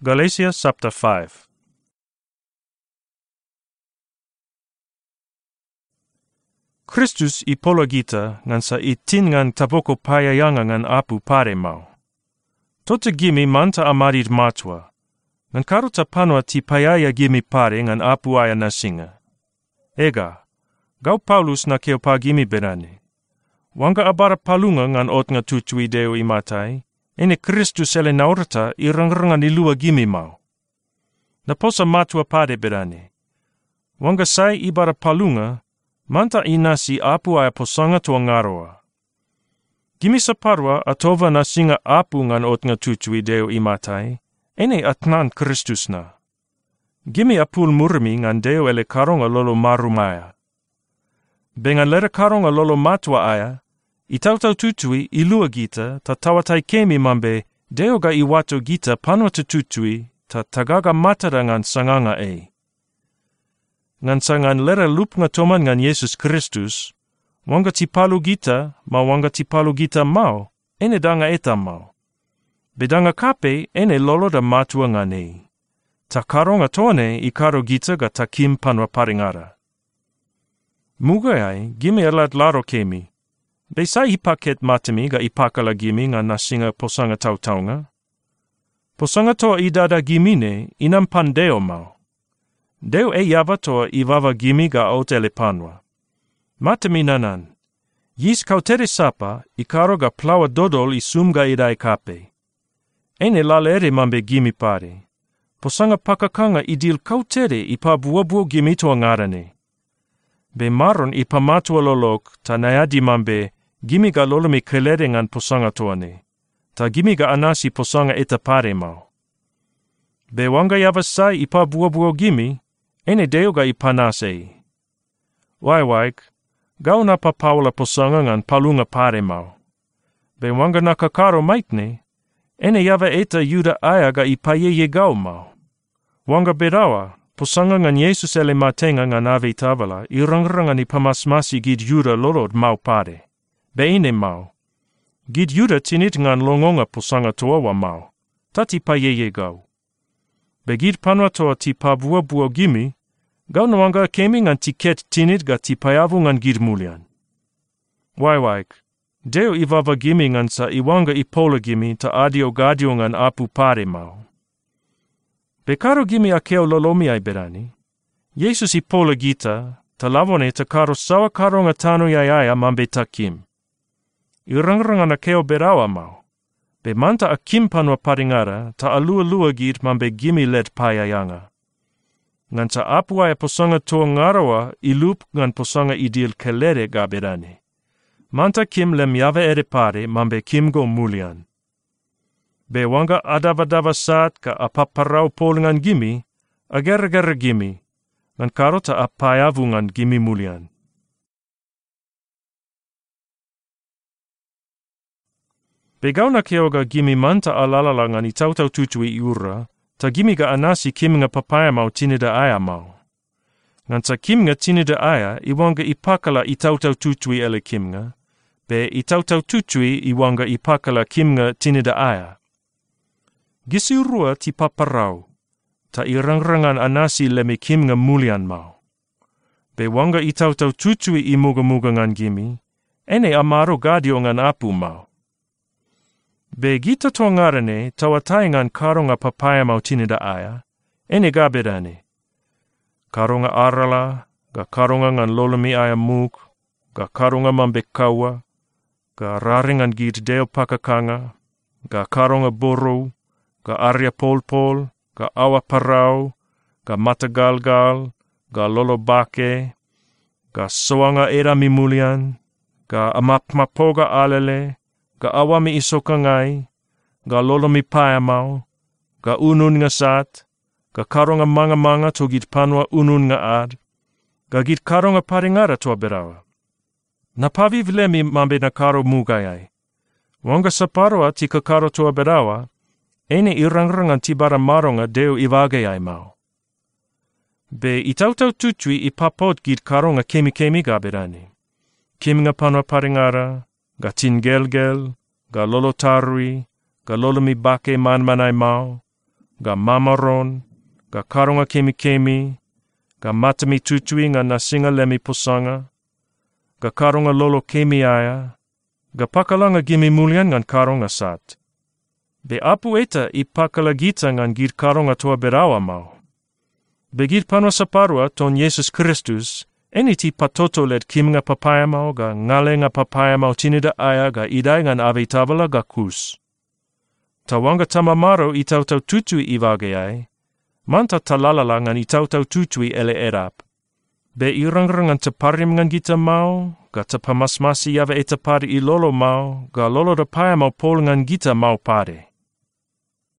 Galatia chapter 5. Kristus ipologita ngan sa itin ngan taboko payayanga ngan apu pare mau. Tota gimi manta amarit matwa, ngan karuta panwa ti payaya gimi pare ngan apu aya nasinga. Ega, gau Paulus na keo pa gimi berane. Wanga abara palunga ngan ot nga tucui deo imatai, ene Kristus ele naurata irang-rangan ilua gimi mau. Naposa matwa pade berane. Wanga sai ibara palunga, manta inasi apu aya posanga tua ngaroa. Gimi saparwa atova nasinga apu ngan ot nga tucui deo imatai, ene atnan Kristus na. Gimi apul murmi ngan deo ele karonga lolo marumaya. Bengan lera karonga lolo matwa aya, itautau tutui ilua gita ta tawatai kemi mambe deo ga iwato gita panwa tutui ta tagaga matara ngan sanganga e. Ngan sangan lera lup nga toman ngan Yesus Kristus, wanga tipalu gita ma wanga tipalu gita mau, ene danga eta mau. Bedanga kape ene lolo da matua ngan e. Ta karonga tone ikaro gita ga takim panwa paringara. Mugayai gimi elat laro kemi. Besa ipaket matemi ga ipakala gimi nga nasinga posanga tautaunga. Posanga toa idada gimine inam pandeo mau. Deo e yava toa ivava gimi ga otele panwa. Matemi nanan. Yis kautere sapa ikaro ga plawa dodol isum ga idai kape. Ene lalere mambe gimi pare. Posanga pakakanga idil kautere ipa buabuo gimi toa ngarane. Be maron ipa matua lolok ta nayadi mambe gimi ga lolomi kelere ngan posanga toane. Ta gimi ga anasi posanga eta pare mau. Be wanga yavasai ipa buabuo gimi, ene deo ga ipanase. Waiwaik, gau na papaula posanga ngan palunga pare mau. Be wanga na kakaro maitne, ene yava eta yuda aya ga ipayeye gau mau. Wanga berawa, posanga ngan Yesus ele matenga ngan ave tavala, irang-rangan ipamasmasi gid yuda lolod mau pare. Be ine mau. Gid yuda tinit ngan longonga posanga toa wa mau. Tati payeye gau. Be gid panwa toa ti pabua-bua gimi, gau nawanga kemi ngan tiket tinit ga ti payavu ngan gid mulian. Waiwaik, deo ivava gimi ngan sa iwanga ipola gimi ta adio gadio ngan apu pare mau. Be karo gimi akeo lolomi ai berani. Yesus ipola gita, ta lavone ta karo sawa karo nga tano yayaya mambe takim. Irang-rangan akeo berawa mau. Be manta akim panwa paringara ta alua-lua git mambe gimi let payayanga. Ngan ta apu aya posanga toa ngarawa ilup ngan posanga idil kelere ga berani. Manta kim lem yave ere pare mambe kim go mulian. Be wanga adava-dava saat ka apaparau polingan gimi, agar-agar gimi, ngan karo ta apayavu ngan gimi mulian. Be gau na keoga gimi manta alalala ngan itautau tutui iura, ta gimi ga anasi kim nga papaya mau tinida aya mau. Ngan ta kim nga tinida aya, iwanga ipakala itautau tutui ele kim nga, be itautau tutui iwanga ipakala kim nga tinida aya. Gisi urua ti paparau, ta irang-rangan anasi lemi kim nga mulian mau. Be wanga itautau tutui imuga-muga ngan gimi, ene amaro gadio ngan apu mau. Be gita toa ngarane tawatai ngan karonga papaya mau tinida aya, ene gaberane. Karonga arala, ga karonga ngan lolomi aya muk, ga karonga mambe kawa, ga raringan git deo pakakanga, ga karonga borou, ga arya pol-pol, ga awa parau, ga matagal-gal, ga lolo bake, ga soanga era mimulian, ga amapmapoga alele, ga awami isokangai, ga lolo mi payamau, ga unun nga sat, ga karonga manga-manga to git panwa unun nga ad, ga git karonga paringara toa berawa. Napaviv lemi mambe na karo mugayai. Wanga saparwa ti kakaro toa berawa, ene irang-rangan tibara maronga deo ivagayai mau. Be itautau tutui ipapot git karonga kemi-kemi gaberani. Kim nga panwa paringara, ga tingel-gel, ga lolo tarui, ga lolo mi bake man-manai mau, ga mamaron, ga karonga kemi-kemi, ga matami tutui nga nasinga lemi posanga, ga karonga lolo kemi aya, ga pakalanga gimi mulian ngan karonga sat. Be apu eta I pakalagita ngan gir karonga toa berawa mau. Be gir panwa saparua ton Yesus Kristus, eni ti patoto led kim nga papaya mau ga ngale nga papaya mau tinida aya ga idai ngan ave tabala ga kus. Tawanga tamamaro I tautau tutui iwagayai, manta talalala ngan I tautau tutui ele erap. Be irangrang ngan taparim ngan gita mau, ga tapamasmasi yava etapari I lolo mau, ga lolo da paya mau pol ngan gita mau pare.